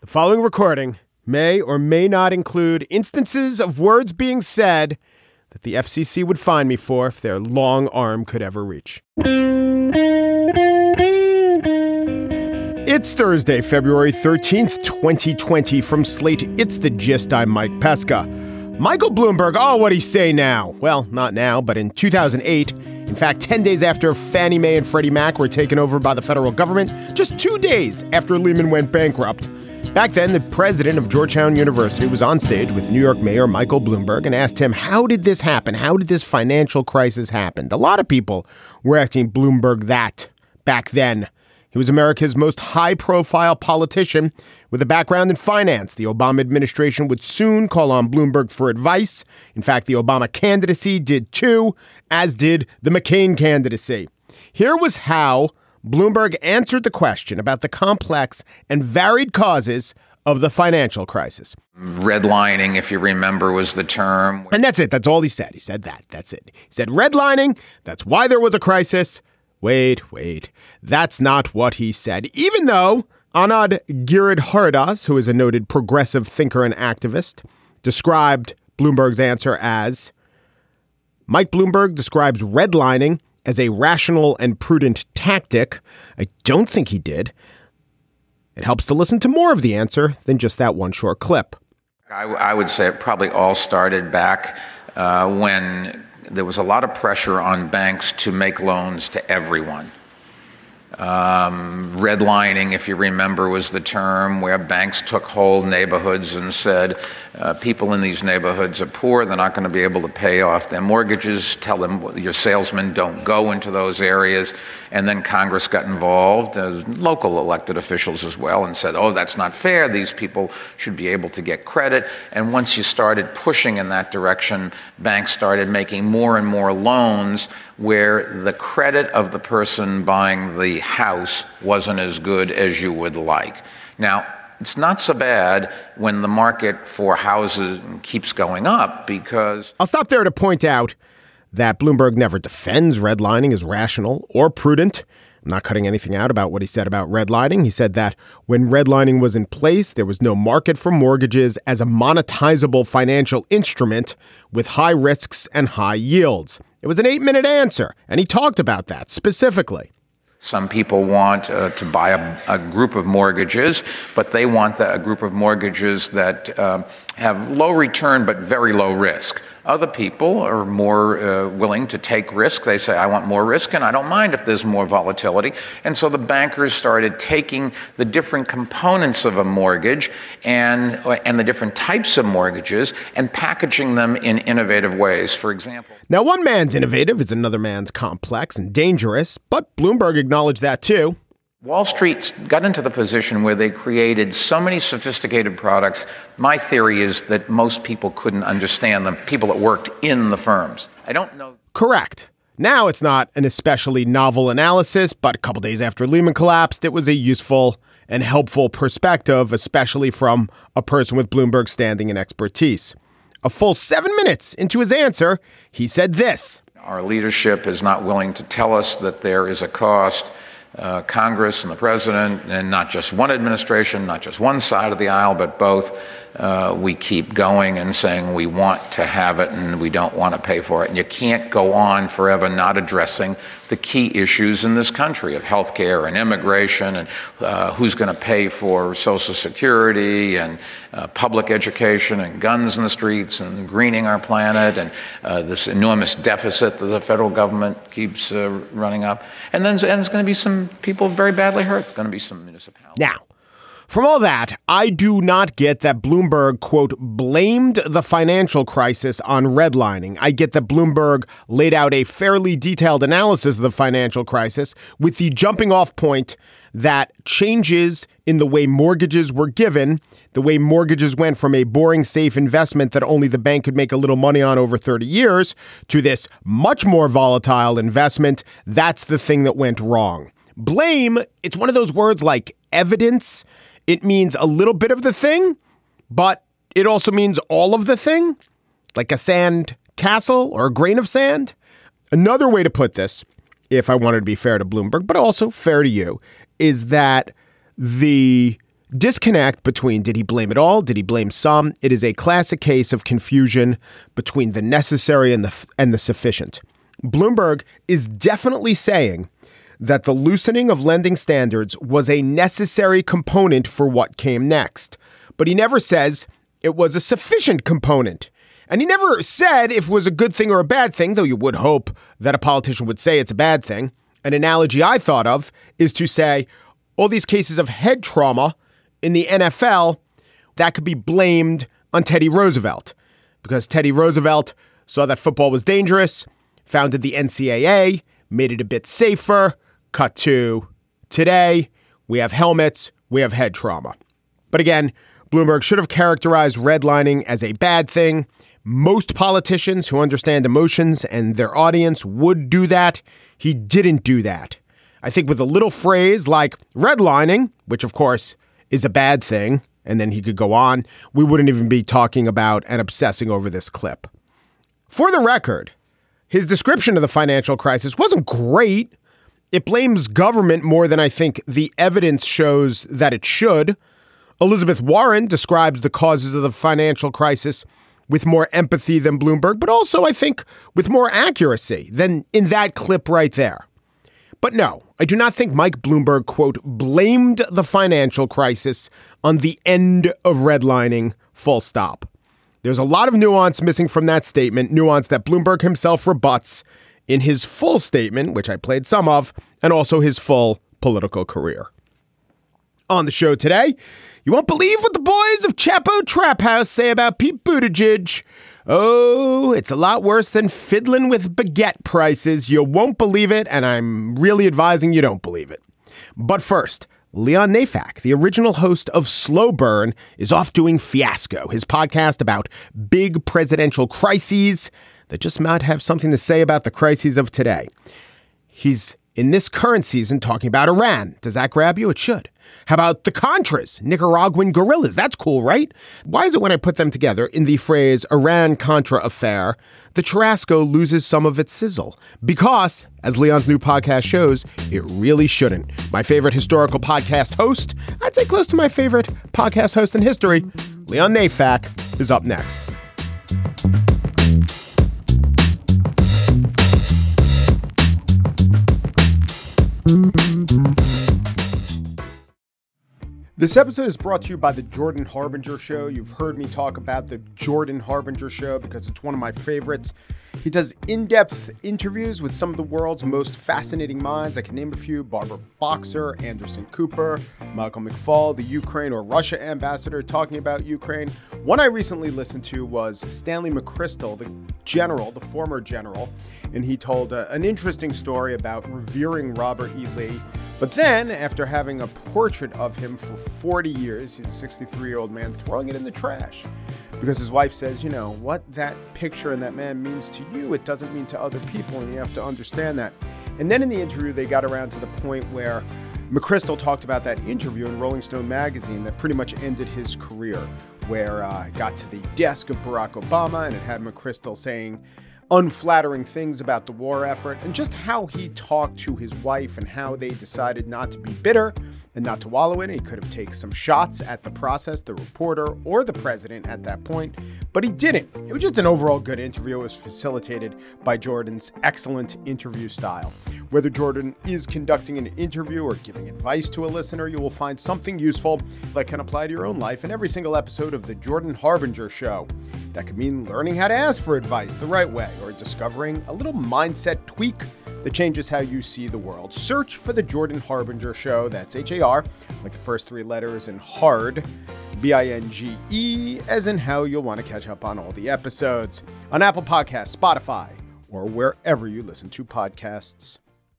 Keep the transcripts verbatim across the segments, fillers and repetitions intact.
The following recording may or may not include instances of words being said that the F C C would fine me for if their long arm could ever reach. It's Thursday, February thirteenth, twenty twenty. From Slate, it's The Gist. I'm Mike Pesca. Michael Bloomberg, oh, what'd he say now? Well, not now, but in two thousand eight, in fact, ten days after Fannie Mae and Freddie Mac were taken over by the federal government, just two days after Lehman went bankrupt. Back then, the president of Georgetown University was on stage with New York Mayor Michael Bloomberg and asked him, how did this happen? How did this financial crisis happen? A lot of people were asking Bloomberg that back then. He was America's most high-profile politician with a background in finance. The Obama administration would soon call on Bloomberg for advice. In fact, the Obama candidacy did too, as did the McCain candidacy. Here was how Bloomberg answered the question about the complex and varied causes of the financial crisis. Redlining, if you remember, was the term. And that's it. That's all he said. He said that. That's it. He said redlining. That's why there was a crisis. Wait, wait. That's not what he said. Even though Anand Giridharadas, who is a noted progressive thinker and activist, described Bloomberg's answer as, Mike Bloomberg describes redlining as a rational and prudent tactic. I don't think he did. It helps to listen to more of the answer than just that one short clip. I, I would say it probably all started back uh, when there was a lot of pressure on banks to make loans to everyone. Um, redlining, if you remember, was the term where banks took whole neighborhoods and said, uh, people in these neighborhoods are poor, they're not going to be able to pay off their mortgages, tell them your salesmen don't go into those areas. And then Congress got involved, as local elected officials as well, and said, oh, that's not fair. These people should be able to get credit. And once you started pushing in that direction, banks started making more and more loans where the credit of the person buying the house wasn't as good as you would like. Now, it's not so bad when the market for houses keeps going up because... I'll stop there to point out that Bloomberg never defends redlining as rational or prudent. I'm not cutting anything out about what he said about redlining. He said that when redlining was in place, there was no market for mortgages as a monetizable financial instrument with high risks and high yields. It was an eight-minute answer, and he talked about that specifically. Some people want uh, to buy a, a group of mortgages, but they want the, a group of mortgages that uh, have low return but very low risk. Other people are more uh, willing to take risk. They say, I want more risk, and I don't mind if there's more volatility. And so the bankers started taking the different components of a mortgage and, and the different types of mortgages and packaging them in innovative ways. For example, now, one man's innovative is another man's complex and dangerous, but Bloomberg acknowledged that, too. Wall Street got into the position where they created so many sophisticated products. My theory is that most people couldn't understand them, people that worked in the firms. I don't know. Correct. Now it's not an especially novel analysis, but a couple days after Lehman collapsed, it was a useful and helpful perspective, especially from a person with Bloomberg standing and expertise. A full seven minutes into his answer, he said this. Our leadership is not willing to tell us that there is a cost. Uh, Congress and the president, and not just one administration, not just one side of the aisle, but both, uh, we keep going and saying we want to have it and we don't want to pay for it. And you can't go on forever not addressing the key issues in this country of health care and immigration and uh, who's going to pay for Social Security and uh, public education and guns in the streets and greening our planet and uh, this enormous deficit that the federal government keeps uh, running up. And then and there's going to be some people very badly hurt. There's going to be some municipalities. Now, from all that, I do not get that Bloomberg, quote, blamed the financial crisis on redlining. I get that Bloomberg laid out a fairly detailed analysis of the financial crisis with the jumping off point that changes in the way mortgages were given, the way mortgages went from a boring, safe investment that only the bank could make a little money on over thirty years to this much more volatile investment. That's the thing that went wrong. Blame, it's one of those words like evidence. It means a little bit of the thing, but it also means all of the thing, like a sand castle or a grain of sand. Another way to put this, if I wanted to be fair to Bloomberg, but also fair to you, is that the disconnect between did he blame it all? Did he blame some? It is a classic case of confusion between the necessary and the and the sufficient. Bloomberg is definitely saying that the loosening of lending standards was a necessary component for what came next. But he never says it was a sufficient component. And he never said if it was a good thing or a bad thing, though you would hope that a politician would say it's a bad thing. An analogy I thought of is to say all these cases of head trauma in the N F L, that could be blamed on Teddy Roosevelt because Teddy Roosevelt saw that football was dangerous, founded the N C double A, made it a bit safer. Cut to today, we have helmets, we have head trauma. But again, Bloomberg should have characterized redlining as a bad thing. Most politicians who understand emotions and their audience would do that. He didn't do that. I think with a little phrase like redlining, which of course is a bad thing, and then he could go on, we wouldn't even be talking about and obsessing over this clip. For the record, his description of the financial crisis wasn't great. It blames government more than I think the evidence shows that it should. Elizabeth Warren describes the causes of the financial crisis with more empathy than Bloomberg, but also, I think, with more accuracy than in that clip right there. But no, I do not think Mike Bloomberg, quote, blamed the financial crisis on the end of redlining, full stop. There's a lot of nuance missing from that statement, nuance that Bloomberg himself rebuts in his full statement, which I played some of, and also his full political career. On the show today, you won't believe what the boys of Chapo Trap House say about Pete Buttigieg. Oh, it's a lot worse than fiddling with baguette prices. You won't believe it, and I'm really advising you don't believe it. But first, Leon Neyfakh, the original host of Slow Burn, is off doing Fiasco, his podcast about big presidential crises that just might have something to say about the crises of today. He's in this current season talking about Iran. Does that grab you? It should. How about the Contras, Nicaraguan guerrillas? That's cool, right? Why is it when I put them together in the phrase Iran-Contra affair, the churrasco loses some of its sizzle? Because, as Leon's new podcast shows, it really shouldn't. My favorite historical podcast host, I'd say close to my favorite podcast host in history, Leon Neyfakh, is up next. This episode is brought to you by the Jordan Harbinger Show. You've heard me talk about the Jordan Harbinger Show because it's one of my favorites. He does in-depth interviews with some of the world's most fascinating minds. I can name a few: Barbara Boxer, Anderson Cooper, Michael McFaul, the Ukraine or Russia ambassador talking about Ukraine. One I recently listened to was Stanley McChrystal, the general, the former general, and he told uh, an interesting story about revering Robert E. Lee. But then, after having a portrait of him for forty years, he's a sixty-three-year-old man, throwing it in the trash. Because his wife says, you know, what that picture and that man means to you, it doesn't mean to other people, and you have to understand that. And then in the interview, they got around to the point where McChrystal talked about that interview in Rolling Stone magazine that pretty much ended his career, where uh, it got to the desk of Barack Obama, and it had McChrystal saying unflattering things about the war effort, and just how he talked to his wife and how they decided not to be bitter and not to wallow in it. He could have taken some shots at the process, the reporter, or the president at that point, but he didn't. It was just an overall good interview. It was facilitated by Jordan's excellent interview style. Whether Jordan is conducting an interview or giving advice to a listener, you will find something useful that can apply to your own life in every single episode of the Jordan Harbinger Show. That could mean learning how to ask for advice the right way, or discovering a little mindset tweak that changes how you see the world. Search for the Jordan Harbinger Show. That's H A R, like the first three letters, and hard, B I N G E, as in how you'll want to catch up on all the episodes on Apple Podcasts, Spotify, or wherever you listen to podcasts.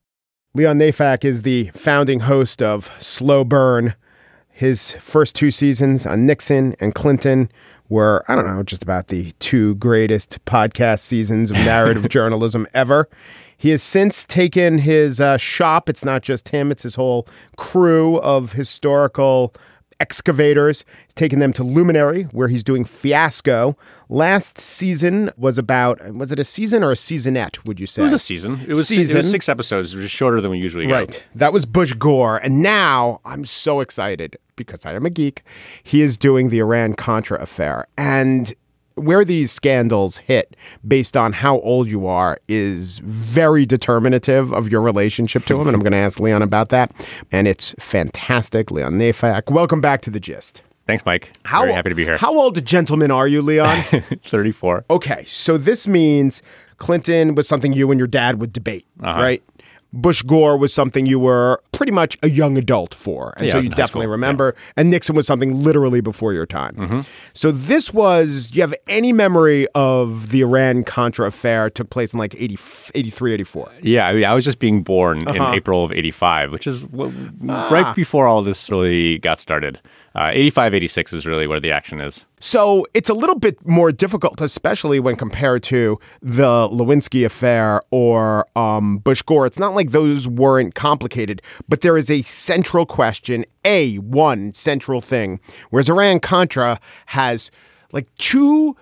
Leon Neyfakh is the founding host of Slow Burn. His first two seasons on Nixon and Clinton were, I don't know, just about the two greatest podcast seasons of narrative journalism ever. He has since taken his uh, shop. It's not just him. It's his whole crew of historical excavators. He's taken them to Luminary, where he's doing Fiasco. Last season was about, was it a season or a seasonette, would you say? It was a season. It was, season. It was six episodes. It was shorter than we usually go. Right. That was Bush Gore. And now I'm so excited because I am a geek. He is doing the Iran-Contra affair. And where these scandals hit based on how old you are is very determinative of your relationship to him. And I'm going to ask Leon about that. And it's fantastic. Leon Neyfakh, welcome back to The Gist. Thanks, Mike. How, Very happy to be here. How old a gentleman are you, Leon? thirty-four. Okay, so this means Clinton was something you and your dad would debate, uh-huh. right? Bush Gore was something you were pretty much a young adult for. And yeah, so you definitely remember. Yeah. And Nixon was something literally before your time. Mm-hmm. So this was, do you have any memory of the Iran-Contra affair took place in like eighty, eighty-three, eighty-four? Yeah, I mean, I was just being born uh-huh. in April of eighty-five, which is w- ah. right before all this really got started. Uh, eighty-five, eighty-six is really where the action is. So it's a little bit more difficult, especially when compared to the Lewinsky affair or um, Bush Gore. It's not like those weren't complicated, but there is a central question, a one central thing, whereas Iran-Contra has like two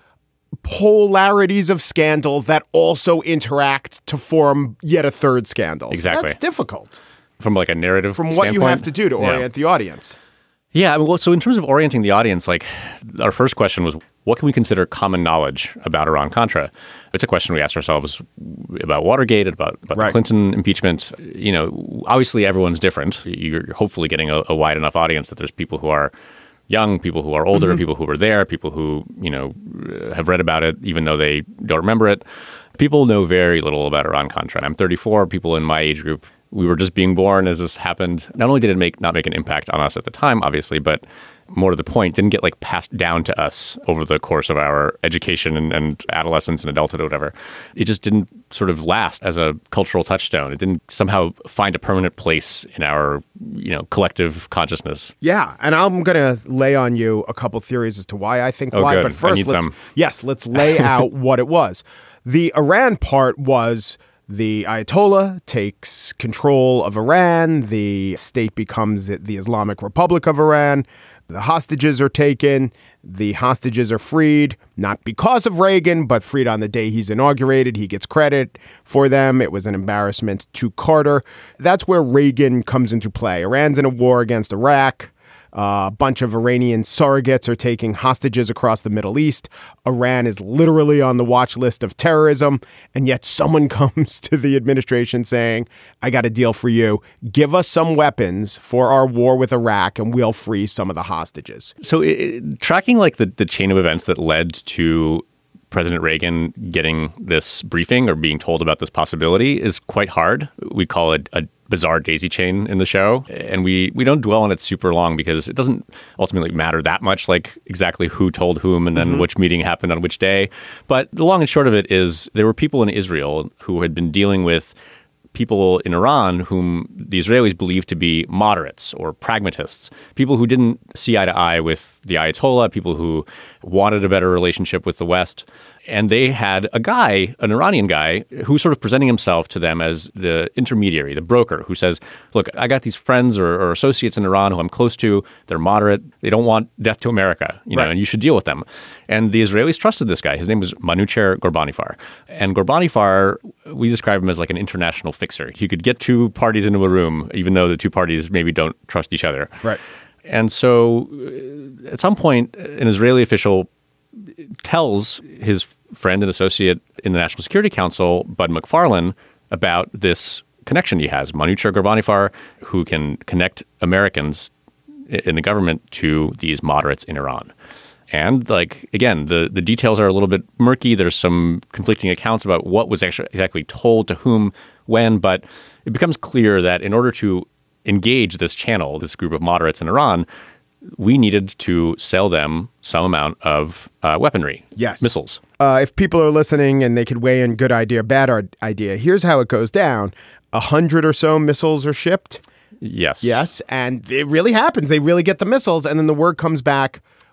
polarities of scandal that also interact to form yet a third scandal. Exactly. So that's difficult. From like a narrative From what standpoint. you have to do to orient yeah. the audience. Yeah, I mean, well, so in terms of orienting the audience, like our first question was, what can we consider common knowledge about Iran-Contra? It's a question we asked ourselves about Watergate, about, about right. the Clinton impeachment. You know, obviously everyone's different. You're hopefully getting a, a wide enough audience that there's people who are young, people who are older, mm-hmm. people who were there, people who, you know, have read about it, even though they don't remember it. People know very little about Iran-Contra. I'm thirty-four. People in my age group, we were just being born as this happened. Not only did it make not make an impact on us at the time, obviously, but more to the point, didn't get like passed down to us over the course of our education and, and adolescence and adulthood or whatever. It just didn't sort of last as a cultural touchstone. It didn't somehow find a permanent place in our, you know, collective consciousness. Yeah, and I'm going to lay on you a couple theories as to why I think oh, why. Good. But first, I need let's some. yes, let's lay out what it was. The Iran part was the Ayatollah takes control of Iran. The state becomes the Islamic Republic of Iran. The hostages are taken. The hostages are freed, not because of Reagan, but freed on the day he's inaugurated. He gets credit for them. It was an embarrassment to Carter. That's where Reagan comes into play. Iran's in a war against Iraq. Uh, a bunch of Iranian surrogates are taking hostages across the Middle East. Iran is literally on the watch list of terrorism. And yet someone comes to the administration saying, I got a deal for you. Give us some weapons for our war with Iraq and we'll free some of the hostages. So it, tracking like the, the chain of events that led to President Reagan getting this briefing or being told about this possibility is quite hard. We call it a bizarre daisy chain in the show. And we, we don't dwell on it super long because it doesn't ultimately matter that much, like exactly who told whom and then mm-hmm. which meeting happened on which day. But the long and short of it is there were people in Israel who had been dealing with people in Iran whom the Israelis believed to be moderates or pragmatists, people who didn't see eye to eye with the Ayatollah, people who wanted a better relationship with the West. And they had a guy, an Iranian guy, who was sort of presenting himself to them as the intermediary, the broker, who says, look, I got these friends or, or associates in Iran who I'm close to. They're moderate. They don't want death to America, you know, right. and you should deal with them. And the Israelis trusted this guy. His name was Manucher Ghorbanifar. And Ghorbanifar, we describe him as like an international fixer. He could get two parties into a room, even though the two parties maybe don't trust each other. Right. And so at some point, an Israeli official tells his friend and associate in the National Security Council, Bud McFarlane, about this connection he has, Manucher Ghorbanifar, who can connect Americans in the government to these moderates in Iran. And like, again, the, the details are a little bit murky. There's some conflicting accounts about what was actually exactly told to whom, when, but it becomes clear that in order to engage this channel, this group of moderates in Iran, we needed to sell them some amount of uh, weaponry, yes. missiles. Uh, if people are listening and they could weigh in good idea, bad idea, here's how it goes down. A hundred or so missiles are shipped. Yes. Yes. And it really happens. They really get the missiles. And then the word comes back,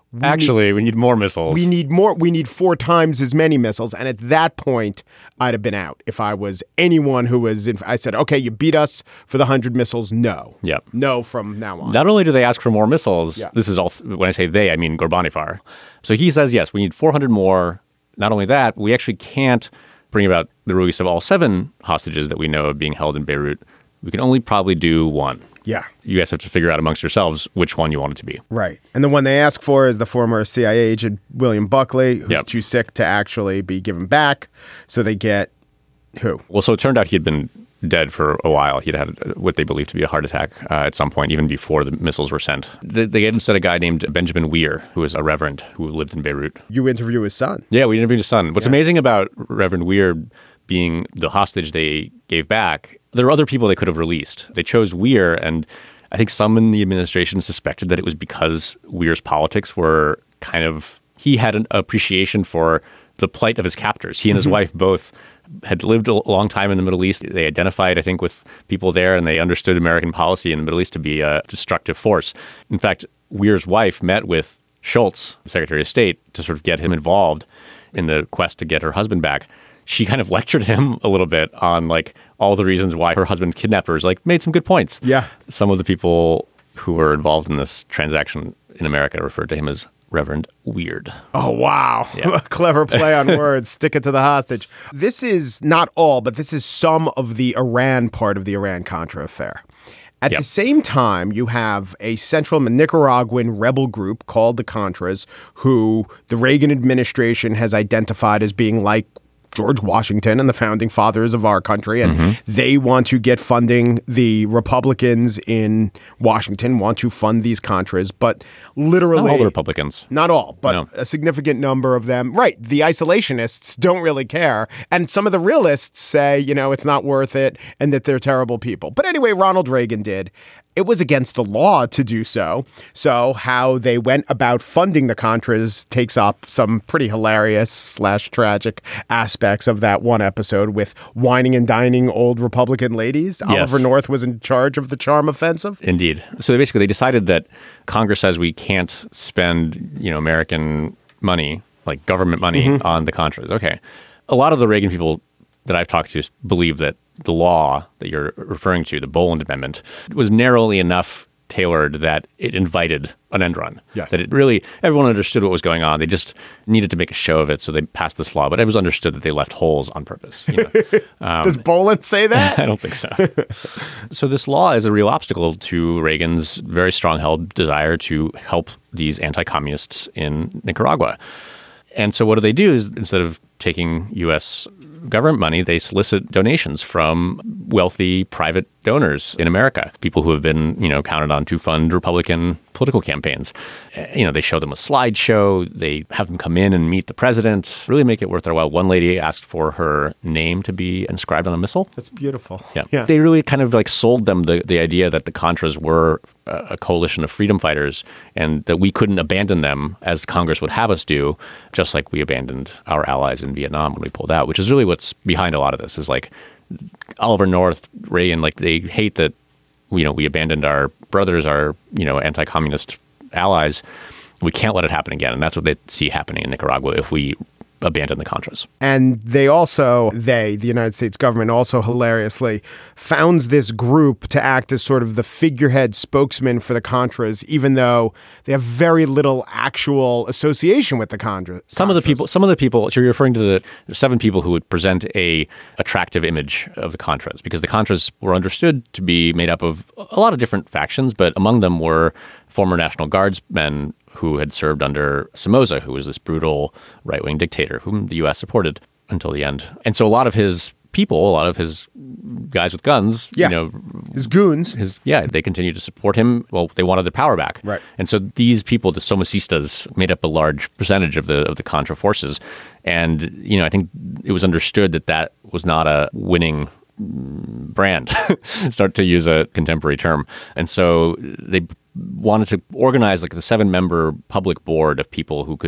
we Actually, need, we need more missiles. We need more. We need four times as many missiles. And at that point, I'd have been out. If I was anyone who was in, I said, okay, you beat us for the one hundred missiles. No. Yep. No from now on. Not only do they ask for more missiles, Yeah. this is all, when I say they, I mean Ghorbanifar. So he says, yes, we need four hundred more. Not only that, we actually can't bring about the release of all seven hostages that we know of being held in Beirut. We can only probably do one. Yeah. You guys have to figure out amongst yourselves which one you want it to be. Right. And the one they ask for is the former C I A agent, William Buckley, who's Yep. too sick to actually be given back. So they get who? Well, so it turned out he had been dead for a while. He'd had what they believed to be a heart attack uh, at some point, even before the missiles were sent. They, they get instead a guy named Benjamin Weir, who was a reverend who lived in Beirut. You interview his son. Yeah, we interviewed his son. What's amazing about Reverend Weir being the hostage they gave back, there are other people they could have released. They chose Weir, and I think some in the administration suspected that it was because Weir's politics were kind of, he had an appreciation for the plight of his captors. He and his mm-hmm. wife both had lived a long time in the Middle East. They identified, I think, with people there, and they understood American policy in the Middle East to be a destructive force. In fact, Weir's wife met with Schultz, the Secretary of State, to sort of get him involved in the quest to get her husband back. She kind of lectured him a little bit on like all the reasons why her husband kidnapped her. Is like made some good points. Yeah. Some of the people who were involved in this transaction in America referred to him as Reverend Weird. Oh, wow. Yeah. Clever play on words. Stick it to the hostage. This is not all, but this is some of the Iran part of the Iran-Contra affair. At Yep. the same time, you have a central Nicaraguan rebel group called the Contras, who the Reagan administration has identified as being like George Washington and the founding fathers of our country. And mm-hmm. they want to get funding. The Republicans in Washington want to fund these Contras, but literally... Not all the Republicans. Not all, but No. a significant number of them. Right. The isolationists don't really care. And some of the realists say, you know, it's not worth it and that they're terrible people. But anyway, Ronald Reagan did. It was against the law to do so. So how they went about funding the Contras takes up some pretty hilarious slash tragic aspects of that one episode with whining and dining old Republican ladies. Yes. Oliver North was in charge of the charm offensive. Indeed. So basically they decided that Congress says we can't spend, you know, American money, like government money mm-hmm. on the Contras. Okay. A lot of the Reagan people that I've talked to believe that the law that you're referring to, the Boland Amendment, was narrowly enough tailored that it invited an end run. Yes. That it really, everyone understood what was going on. They just needed to make a show of it, so they passed this law. But it was understood that they left holes on purpose. You know? um, Does Boland say that? I don't think so. So this law is a real obstacle to Reagan's very strong-held desire to help these anti-communists in Nicaragua. And so what do they do is instead of taking U S government money, they solicit donations from wealthy private donors in America, people who have been, you know, counted on to fund Republican political campaigns. You know, they show them a slideshow. They have them come in and meet the president, really make it worth their while. One lady asked for her name to be inscribed on a missile. That's beautiful. Yeah. yeah. They really kind of like sold them the, the idea that the Contras were a coalition of freedom fighters and that we couldn't abandon them as Congress would have us do, just like we abandoned our allies in Vietnam when we pulled out, which is really what's behind a lot of this is like Oliver North, Reagan, like they hate that, you know, we abandoned our brothers, our, you know, anti-communist allies. We can't let it happen again. And that's what they see happening in Nicaragua if we abandon the Contras. And they also, they, the United States government, also hilariously founds this group to act as sort of the figurehead spokesman for the Contras, even though they have very little actual association with the Contras. Some of the people, some of the people, so you're referring to the seven people who would present a attractive image of the Contras, because the Contras were understood to be made up of a lot of different factions, but among them were former National Guardsmen who had served under Somoza, who was this brutal right-wing dictator whom the U S supported until the end. And so a lot of his people, a lot of his guys with guns, yeah. you know, his goons, his yeah, they continued to support him. Well, they wanted their power back, right? And so these people, the Somocistas, made up a large percentage of the of the Contra forces. And you know, I think it was understood that that was not a winning brand, start to use a contemporary term. And so they wanted to organize like the seven-member public board of people who could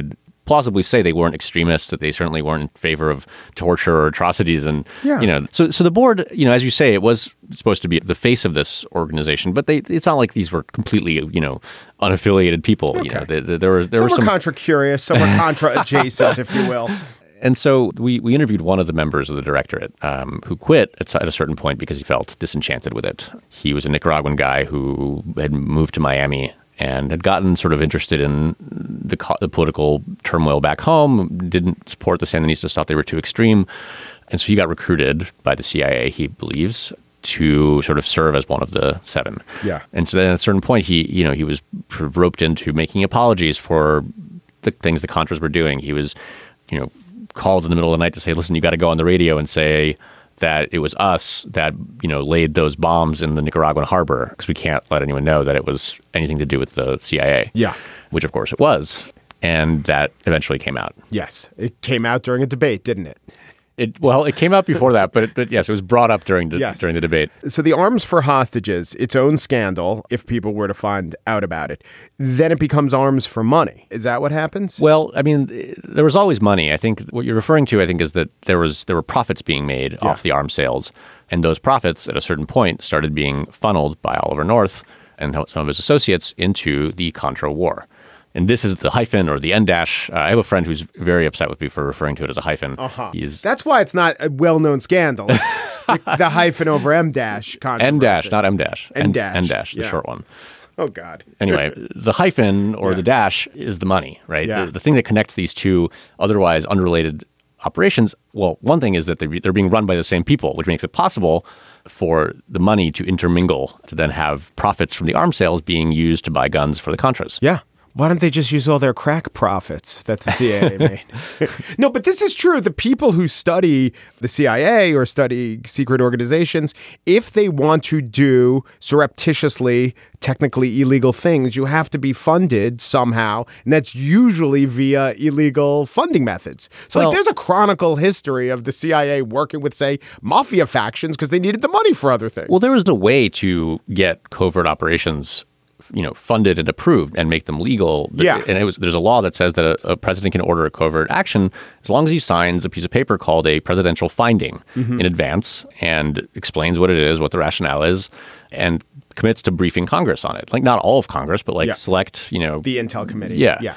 plausibly say they weren't extremists, that they certainly weren't in favor of torture or atrocities. And, yeah. you know, so so the board, you know, as you say, it was supposed to be the face of this organization, but they it's not like these were completely, you know, unaffiliated people. Okay. You know, they, they, there were there some were some contra curious, some were contra adjacent, if you will. And so we, we interviewed one of the members of the directorate um, who quit at, at a certain point because he felt disenchanted with it. He was a Nicaraguan guy who had moved to Miami and had gotten sort of interested in the, the political turmoil back home, didn't support the Sandinistas, thought they were too extreme. And so he got recruited by the C I A, he believes, to sort of serve as one of the seven. Yeah. And so then at a certain point, he, you know, he was sort of roped into making apologies for the things the Contras were doing. He was, you know, called in the middle of the night to say, listen, you got to go on the radio and say that it was us that, you know, laid those bombs in the Nicaraguan harbor because we can't let anyone know that it was anything to do with the C I A. Yeah. Which, of course, it was. And that eventually came out. Yes. It came out during a debate, didn't it? It, well, it came out before that, but, it, but yes, it was brought up during the, yes. during the debate. So the arms for hostages, its own scandal, if people were to find out about it, then it becomes arms for money. Is that what happens? Well, I mean, there was always money. I think what you're referring to, I think, is that there was there were profits being made yeah. off the arms sales. And those profits, at a certain point, started being funneled by Oliver North and some of his associates into the Contra War. And this is the hyphen or the N-dash. Uh, I have a friend who's very upset with me for referring to it as a hyphen. Uh-huh. He's That's why it's not a well-known scandal. It's the, the hyphen over M-dash controversy. N-dash, not M-dash. N-dash. N-dash, the yeah. short one. Oh, God. Anyway, the hyphen or yeah. the dash is the money, right? Yeah. The, the thing that connects these two otherwise unrelated operations, well, one thing is that they're, they're being run by the same people, which makes it possible for the money to intermingle to then have profits from the arms sales being used to buy guns for the Contras. Yeah. Why don't they just use all their crack profits that the C I A made? No, but this is true. The people who study the C I A or study secret organizations, if they want to do surreptitiously, technically illegal things, you have to be funded somehow. And that's usually via illegal funding methods. So well, like, there's a chronicle history of the C I A working with, say, mafia factions because they needed the money for other things. Well, there was no way to get covert operations, you know, funded and approved and make them legal. Yeah. And it was, there's a law that says that a, a president can order a covert action as long as he signs a piece of paper called a presidential finding mm-hmm. in advance and explains what it is, what the rationale is, and commits to briefing Congress on it. Like not all of Congress, but like yeah. select, you know. The Intel Committee. Yeah. Yeah.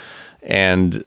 And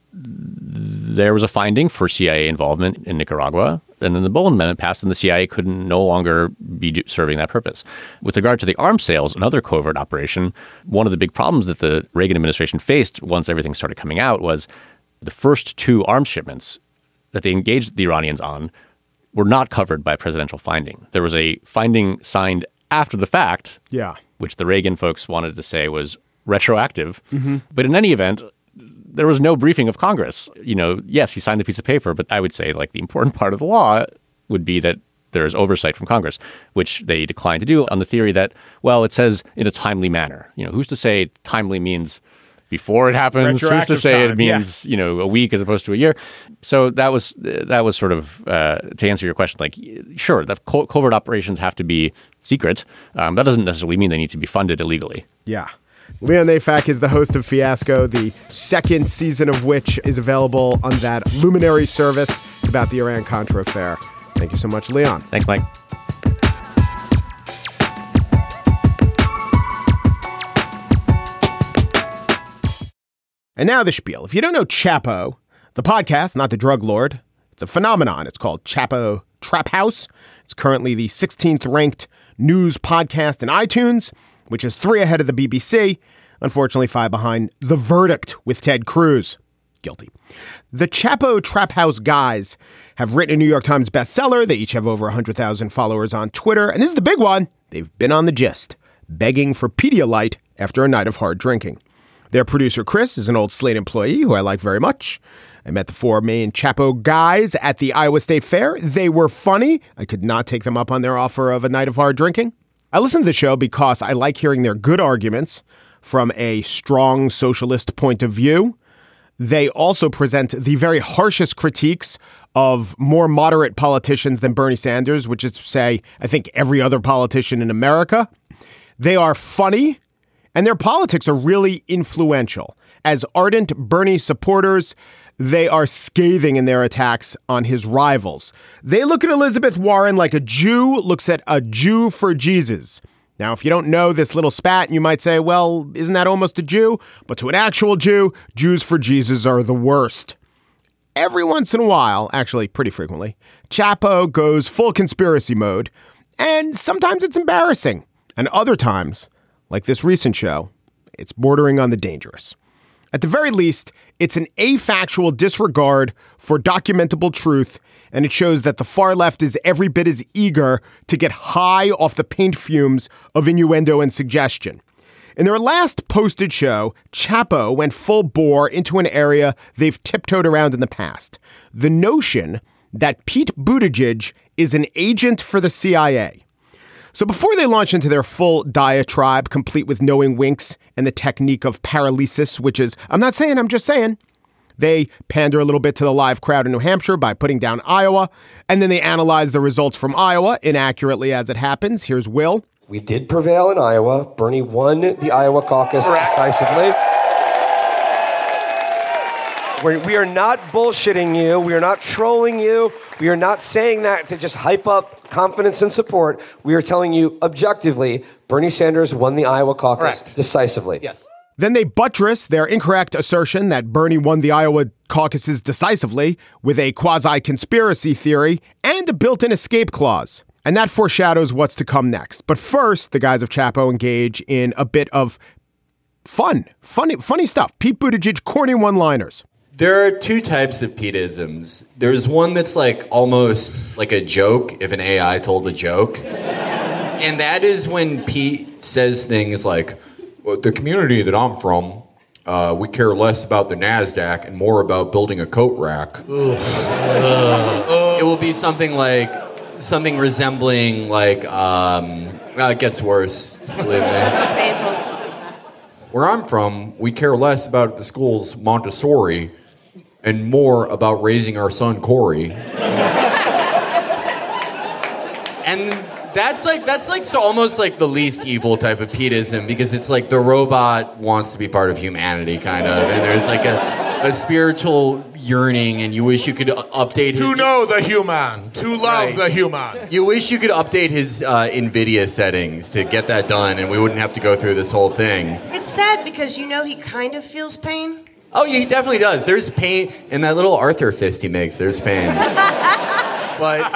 there was a finding for C I A involvement in Nicaragua. And then the Boland Amendment passed and the C I A could no longer be do- serving that purpose. With regard to the arms sales, another covert operation, one of the big problems that the Reagan administration faced once everything started coming out was the first two arms shipments that they engaged the Iranians on were not covered by a presidential finding. There was a finding signed after the fact, yeah. which the Reagan folks wanted to say was retroactive. Mm-hmm. But in any event, there was no briefing of Congress. You know, yes, he signed the piece of paper, but I would say like the important part of the law would be that there's oversight from Congress, which they declined to do on the theory that, well, it says in a timely manner. You know, who's to say timely means before it happens? Who's to say time, it means, yeah. you know, a week as opposed to a year? So that was that was sort of, uh, to answer your question, like, sure, the co- covert operations have to be secret. Um, that doesn't necessarily mean they need to be funded illegally. Yeah. Leon Neyfakh is the host of Fiasco, the second season of which is available on that Luminary service. It's about the Iran-Contra affair. Thank you so much, Leon. Thanks, Mike. And now the spiel. If you don't know Chapo, the podcast, not the drug lord, it's a phenomenon. It's called Chapo Trap House. It's currently the sixteenth ranked news podcast in iTunes, which is three ahead of the B B C. Unfortunately, five behind The Verdict with Ted Cruz. Guilty. The Chapo Trap House guys have written a New York Times bestseller. They each have over one hundred thousand followers on Twitter. And this is the big one. They've been on The Gist, begging for Pedialyte after a night of hard drinking. Their producer, Chris, is an old Slate employee who I like very much. I met the four main Chapo guys at the Iowa State Fair. They were funny. I could not take them up on their offer of a night of hard drinking. I listen to the show because I like hearing their good arguments from a strong socialist point of view. They also present the very harshest critiques of more moderate politicians than Bernie Sanders, which is to say, I think every other politician in America. They are funny, and their politics are really influential. As ardent Bernie supporters, they are scathing in their attacks on his rivals. They look at Elizabeth Warren like a Jew looks at a Jew for Jesus. Now, if you don't know this little spat, you might say, well, isn't that almost a Jew? But to an actual Jew, Jews for Jesus are the worst. Every once in a while, actually pretty frequently, Chapo goes full conspiracy mode, and sometimes it's embarrassing. And other times, like this recent show, it's bordering on the dangerous. At the very least, it's an afactual disregard for documentable truth, and it shows that the far left is every bit as eager to get high off the paint fumes of innuendo and suggestion. In their last posted show, Chapo went full bore into an area they've tiptoed around in the past. The notion that Pete Buttigieg is an agent for the C I A. So before they launch into their full diatribe, complete with knowing winks and the technique of paralysis, which is, I'm not saying, I'm just saying, they pander a little bit to the live crowd in New Hampshire by putting down Iowa, and then they analyze the results from Iowa, inaccurately as it happens. Here's Will. We did prevail in Iowa. Bernie won the Iowa caucus decisively. We're, we are not bullshitting you. We are not trolling you. We are not saying that to just hype up confidence and support. We are telling you objectively, Bernie Sanders won the Iowa caucus Correct. decisively. Yes. Then they buttress their incorrect assertion that Bernie won the Iowa caucuses decisively with a quasi-conspiracy theory and a built-in escape clause. And that foreshadows what's to come next. But first, the guys of Chapo engage in a bit of fun, funny, funny stuff. Pete Buttigieg, corny one-liners. There are two types of Pete-isms. There's one that's like almost like a joke if an A I told a joke. And that is when Pete says things like, well, the community that I'm from, uh, we care less about the NASDAQ and more about building a coat rack. It will be something like, something resembling like, um, well, it gets worse, believe me. Painful. Where I'm from, we care less about the school's Montessori and more about raising our son Corey. And that's like that's like so almost like the least evil type of Pete-ism, because it's like the robot wants to be part of humanity, kind of, and there's like a, a spiritual yearning, and you wish you could update his... To know the human, to love right. the human. You wish you could update his uh, NVIDIA settings to get that done, and we wouldn't have to go through this whole thing. It's sad because you know he kind of feels pain. Oh, yeah, he definitely does. There's pain in that little Arthur fist he makes. There's pain. But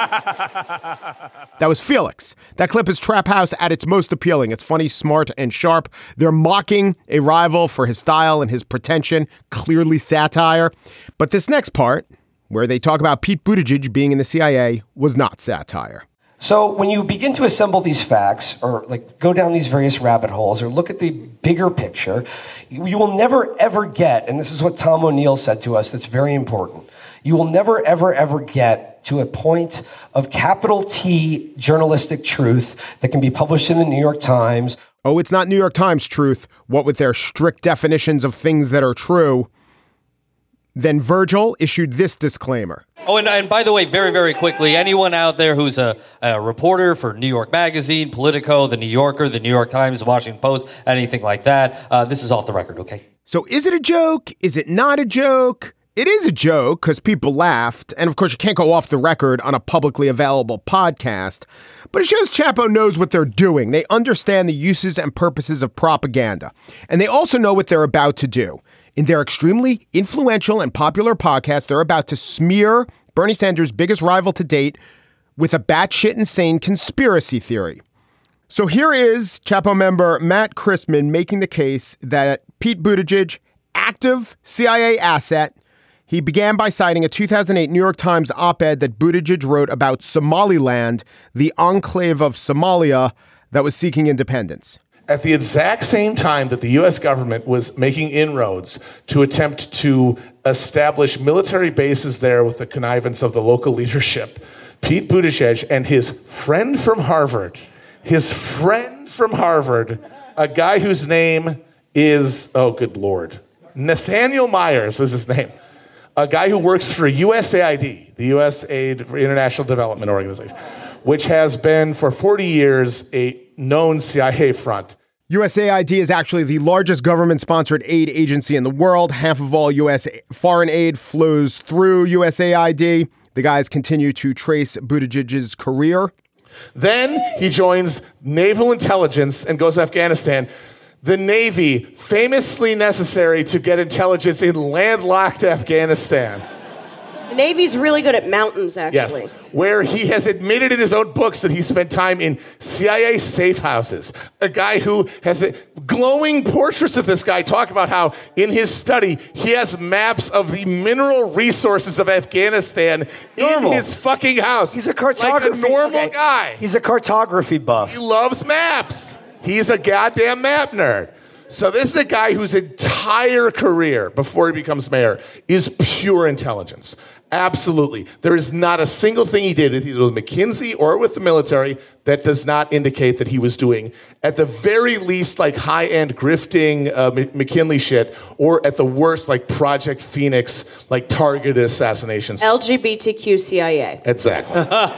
that was Felix. That clip is Trap House at its most appealing. It's funny, smart, and sharp. They're mocking a rival for his style and his pretension, clearly satire. But this next part, where they talk about Pete Buttigieg being in the C I A, was not satire. So when you begin to assemble these facts, or like go down these various rabbit holes, or look at the bigger picture, you will never ever get, and this is what Tom O'Neill said to us that's very important, you will never ever ever get to a point of capital T journalistic truth that can be published in the New York Times. Oh, it's not New York Times truth, what with their strict definitions of things that are true. Then Virgil issued this disclaimer. Oh, and, and by the way, very, very quickly, anyone out there who's a, a reporter for New York Magazine, Politico, The New Yorker, The New York Times, The Washington Post, anything like that, uh, this is off the record, okay? So is it a joke? Is it not a joke? It is a joke because people laughed. And of course, you can't go off the record on a publicly available podcast. But it shows Chapo knows what they're doing. They understand the uses and purposes of propaganda. And they also know what they're about to do. In their extremely influential and popular podcast, they're about to smear Bernie Sanders' biggest rival to date with a batshit insane conspiracy theory. So here is Chapo member Matt Christman making the case that Pete Buttigieg, active C I A asset, he began by citing a two thousand eight New York Times op-ed that Buttigieg wrote about Somaliland, the enclave of Somalia that was seeking independence. At the exact same time that the U S government was making inroads to attempt to establish military bases there with the connivance of the local leadership, Pete Buttigieg and his friend from Harvard, his friend from Harvard, a guy whose name is, oh, good Lord, Nathaniel Myers is his name, a guy who works for U S A I D, the U S Aid for International Development Organization, which has been for forty years a known C I A front. U S A I D is actually the largest government-sponsored aid agency in the world. Half of all U S foreign aid flows through U S A I D. The guys continue to trace Buttigieg's career. Then he joins naval intelligence and goes to Afghanistan. The Navy, famously necessary to get intelligence in landlocked Afghanistan. The Navy's really good at mountains, actually. Yes, where he has admitted in his own books that he spent time in C I A safe houses. A guy who has a, glowing portraits of this guy talk about how in his study he has maps of the mineral resources of Afghanistan Normal. in his fucking house. He's a cartography like a normal okay. guy. He's a cartography buff. He loves maps. He's a goddamn map nerd. So this is a guy whose entire career before he becomes mayor is pure intelligence. Absolutely. There is not a single thing he did, either with McKinsey or with the military, that does not indicate that he was doing, at the very least, like high-end grifting uh, McKinley shit, or at the worst, like Project Phoenix, like targeted assassinations. L G B T Q C I A. Exactly.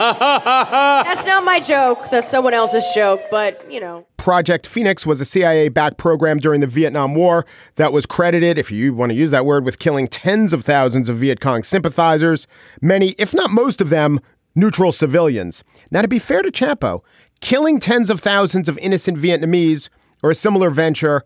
That's not my joke. That's someone else's joke, but, you know. Project Phoenix was a C I A-backed program during the Vietnam War that was credited, if you want to use that word, with killing tens of thousands of Viet Cong sympathizers, many, if not most of them, neutral civilians. Now, to be fair to Chapo, killing tens of thousands of innocent Vietnamese or a similar venture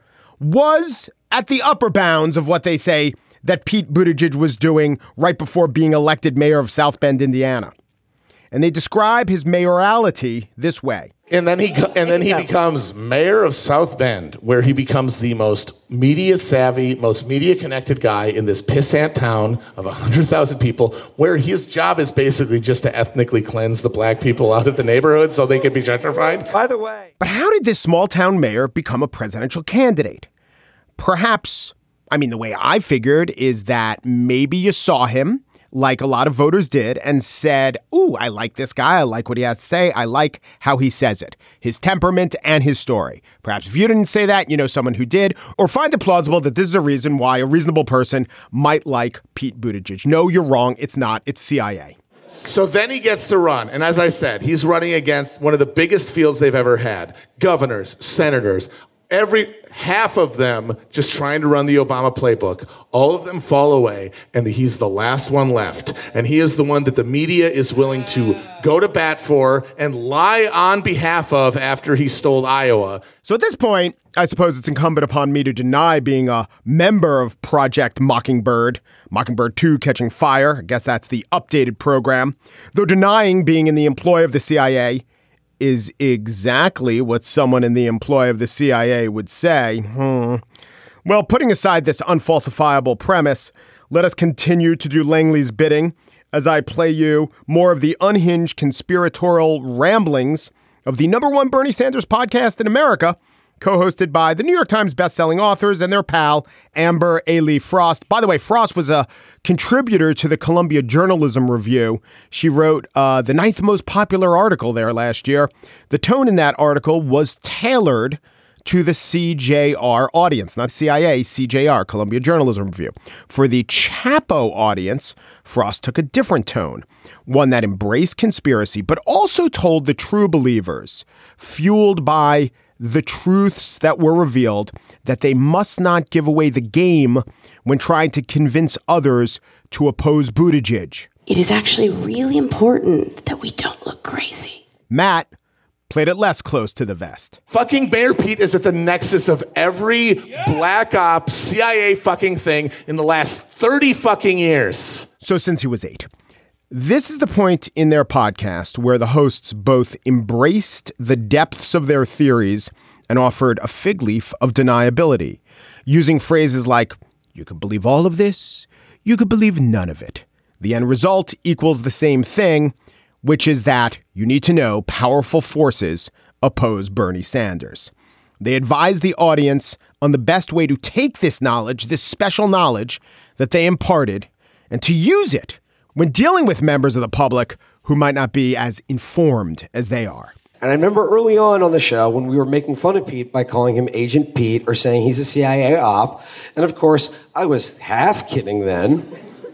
was at the upper bounds of what they say that Pete Buttigieg was doing right before being elected mayor of South Bend, Indiana. And they describe his mayoralty this way. And then he and then he becomes mayor of South Bend, where he becomes the most media savvy, most media connected guy in this pissant town of one hundred thousand people, where his job is basically just to ethnically cleanse the black people out of the neighborhood so they can be gentrified. By the way. But how did this small town mayor become a presidential candidate? Perhaps, I mean, the way I figured is that maybe you saw him, like a lot of voters did, and said, ooh, I like this guy. I like what he has to say. I like how he says it, his temperament and his story. Perhaps if you didn't say that, you know someone who did, or find it plausible that this is a reason why a reasonable person might like Pete Buttigieg. No, you're wrong. It's not. It's C I A. So then he gets to run. And as I said, he's running against one of the biggest fields they've ever had. Governors, senators, every half of them just trying to run the Obama playbook. All of them fall away, and he's the last one left. And he is the one that the media is willing to go to bat for and lie on behalf of after he stole Iowa. So at this point, I suppose it's incumbent upon me to deny being a member of Project Mockingbird, Mockingbird two Catching Fire. I guess that's the updated program. Though denying being in the employ of the C I A is exactly what someone in the employ of the C I A would say. Hmm. Well, putting aside this unfalsifiable premise, let us continue to do Langley's bidding as I play you more of the unhinged conspiratorial ramblings of the number one Bernie Sanders podcast in America, co-hosted by the New York Times bestselling authors and their pal, Amber A. Frost. By the way, Frost was a contributor to the Columbia Journalism Review. She wrote uh, the ninth most popular article there last year. The tone in that article was tailored to the C J R audience, not C I A, C J R, Columbia Journalism Review. For the Chapo audience, Frost took a different tone, one that embraced conspiracy, but also told the true believers, fueled by the truths that were revealed, that they must not give away the game when trying to convince others to oppose Buttigieg. It is actually really important that we don't look crazy. Matt played it less close to the vest. Fucking Mayor Pete is at the nexus of every black ops C I A fucking thing in the last thirty fucking years. So since he was eight. This is the point in their podcast where the hosts both embraced the depths of their theories and offered a fig leaf of deniability, using phrases like, you could believe all of this, you could believe none of it. The end result equals the same thing, which is that you need to know powerful forces oppose Bernie Sanders. They advise the audience on the best way to take this knowledge, this special knowledge that they imparted, and to use it when dealing with members of the public who might not be as informed as they are. And I remember early on on the show when we were making fun of Pete by calling him Agent Pete or saying he's a C I A op. And of course, I was half kidding then.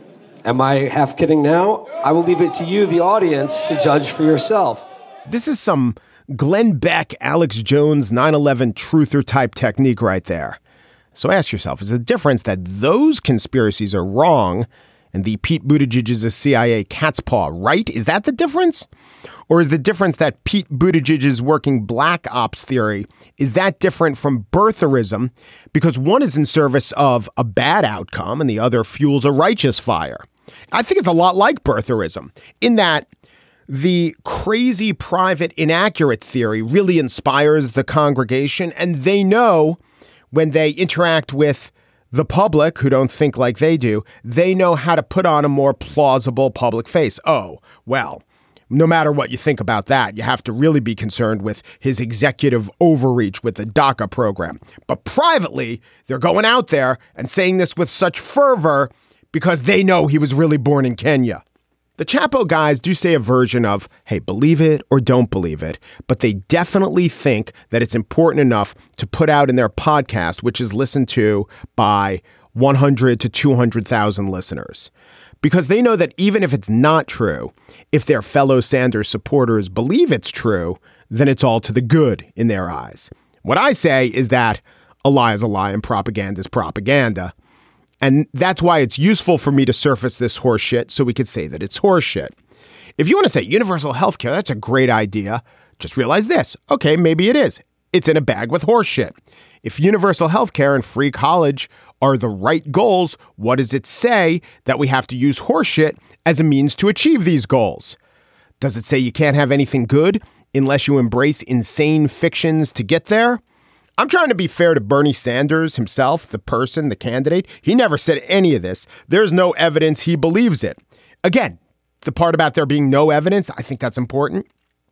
Am I half kidding now? I will leave it to you, the audience, to judge for yourself. This is some Glenn Beck, Alex Jones, nine eleven truther type technique right there. So ask yourself, is the difference that those conspiracies are wrong and the Pete Buttigieg is a C I A cat's paw right? Is that the difference? Or is the difference that Pete Buttigieg's working black ops theory, is that different from birtherism because one is in service of a bad outcome and the other fuels a righteous fire? I think it's a lot like birtherism in that the crazy private inaccurate theory really inspires the congregation, and they know when they interact with the public who don't think like they do, they know how to put on a more plausible public face. Oh, well, no matter what you think about that, you have to really be concerned with his executive overreach with the DACA program. But privately, they're going out there and saying this with such fervor because they know he was really born in Kenya. The Chapo guys do say a version of, hey, believe it or don't believe it, but they definitely think that it's important enough to put out in their podcast, which is listened to by one hundred to two hundred thousand listeners. Because they know that even if it's not true, if their fellow Sanders supporters believe it's true, then it's all to the good in their eyes. What I say is that a lie is a lie and propaganda is propaganda. And that's why it's useful for me to surface this horse shit so we could say that it's horse shit. If you want to say universal health care, that's a great idea. Just realize this. Okay, maybe it is. It's in a bag with horse shit. If universal health care and free college are the right goals, what does it say that we have to use horse shit as a means to achieve these goals? Does it say you can't have anything good unless you embrace insane fictions to get there? I'm trying to be fair to Bernie Sanders himself, the person, the candidate. He never said any of this. There's no evidence he believes it. Again, the part about there being no evidence, I think that's important.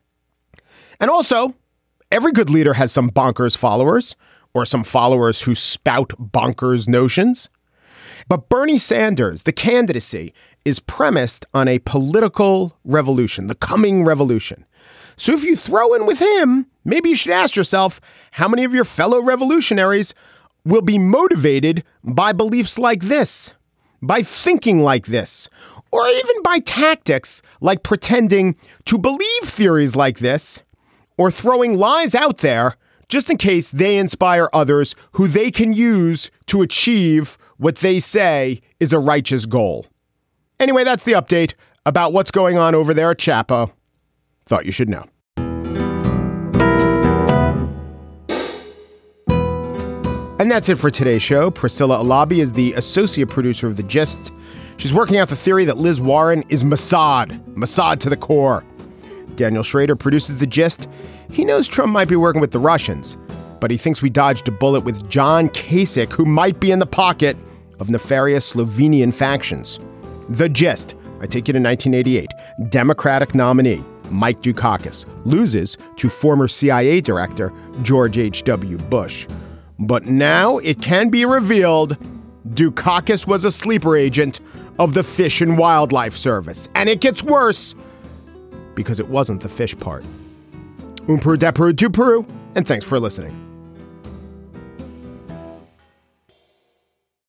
And also, every good leader has some bonkers followers or some followers who spout bonkers notions. But Bernie Sanders, the candidacy, is premised on a political revolution, the coming revolution. So if you throw in with him, maybe you should ask yourself how many of your fellow revolutionaries will be motivated by beliefs like this, by thinking like this, or even by tactics like pretending to believe theories like this, or throwing lies out there just in case they inspire others who they can use to achieve what they say is a righteous goal. Anyway, that's the update about what's going on over there at Chapo. Thought you should know. And that's it for today's show. Priscilla Alabi is the associate producer of The Gist. She's working out the theory that Liz Warren is Mossad, Mossad to the core. Daniel Schrader produces The Gist. He knows Trump might be working with the Russians, but he thinks we dodged a bullet with John Kasich, who might be in the pocket of nefarious Slovenian factions. The Gist. I take you to nineteen eighty-eight. Democratic nominee Mike Dukakis loses to former C I A director George H W. Bush. But now it can be revealed Dukakis was a sleeper agent of the Fish and Wildlife Service. And it gets worse because it wasn't the fish part. Un Peru de Peru to Peru, and thanks for listening.